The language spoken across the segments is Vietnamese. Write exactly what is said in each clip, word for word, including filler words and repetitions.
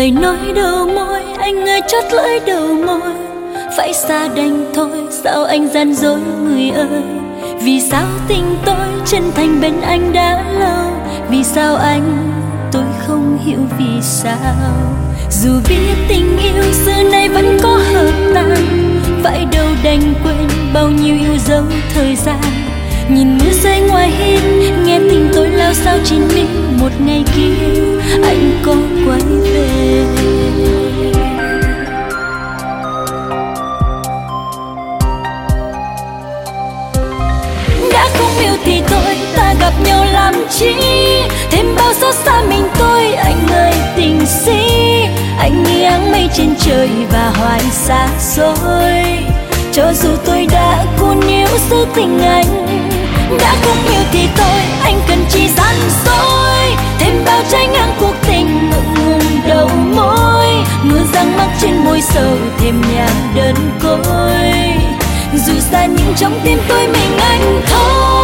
Lời nói đầu môi, anh ơi chót lưỡi đầu môi, phải xa đành thôi, sao anh gian dối người ơi? Vì sao tình tôi chân thành bên anh đã lâu? Vì sao anh tôi không hiểu vì sao? Dù biết tình yêu xưa nay vẫn có hợp tan, phải đâu đành quên bao nhiêu yêu dấu thời gian. Nhìn mưa rơi ngoài hiên, nghe tình tôi lao sao trên mi, một ngày kia anh có quay về. Đã không yêu thì thôi, ta gặp nhau làm chi? Thêm bao xót xa mình tôi, anh ơi tình si. Anh như áng mây trên trời và hoài xa xôi. Cho dù tôi đã cuốn níu giữ tình anh, đã không yêu thì thôi, anh cần chỉ gian dối. Thêm bao trái ngang cuộc tình ngượng ngùng đầu môi, mưa răng mắc trên môi sầu thêm nhàn đơn côi. Dù xa nhưng trong tim tôi mình anh thôi.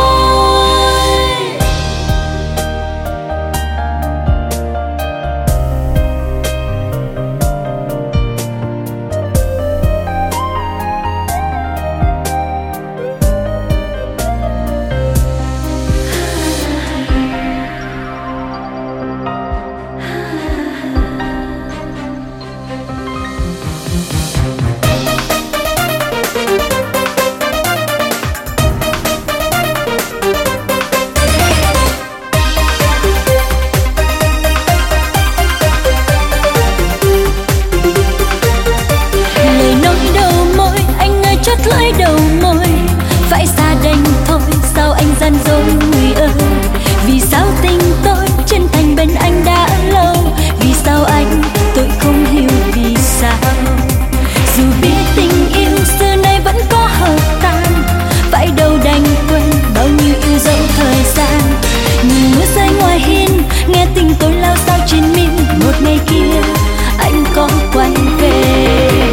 Lưỡi đầu môi, phải xa đành thôi, sao anh gian dối người ơi? Vì sao tình tôi chân thành bên anh đã lâu? Vì sao anh tôi không hiểu vì sao? Dù biết tình yêu xưa nay vẫn có hợp tan, phải đâu đành quên bao nhiêu yêu dấu thời gian. Nhìn mưa rơi ngoài hiên, nghe tình tôi lao sao trên mi, một ngày kia anh có quay về.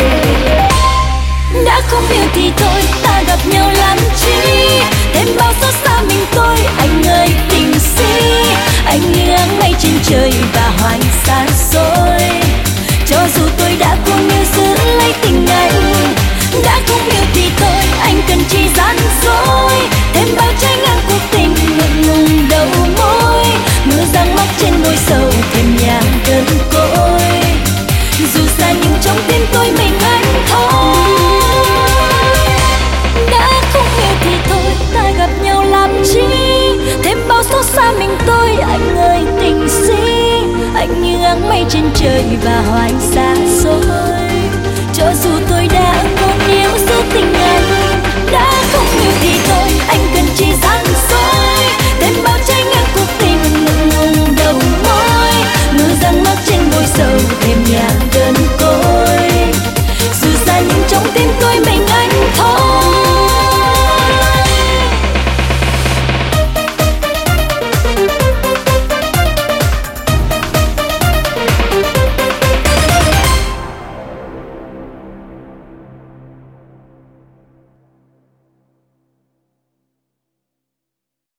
Đã không yêu thì thôi, ta gặp nhau làm chi? Thêm bao xót xa mình tôi, anh ơi tình si. Anh như áng mây trên trời và hoài xa xôi. Cho dù tôi đã cố níu giữ lấy tình anh, đã không yêu thì thôi, anh cần chỉ gian dối. Thêm bao trái ngang cuộc tình ngượng ngùng đầu môi, mưa răng mắc trên môi sầu thêm nhàn đơn côi. Dù xa nhưng trong tim tôi mình anh thôi. Ta gặp nhau làm chi? Thêm bao xót xa mình tôi, anh ơi tình si. Anh như áng mây trên trời và hoài xa xôi. Cho dù tôi đã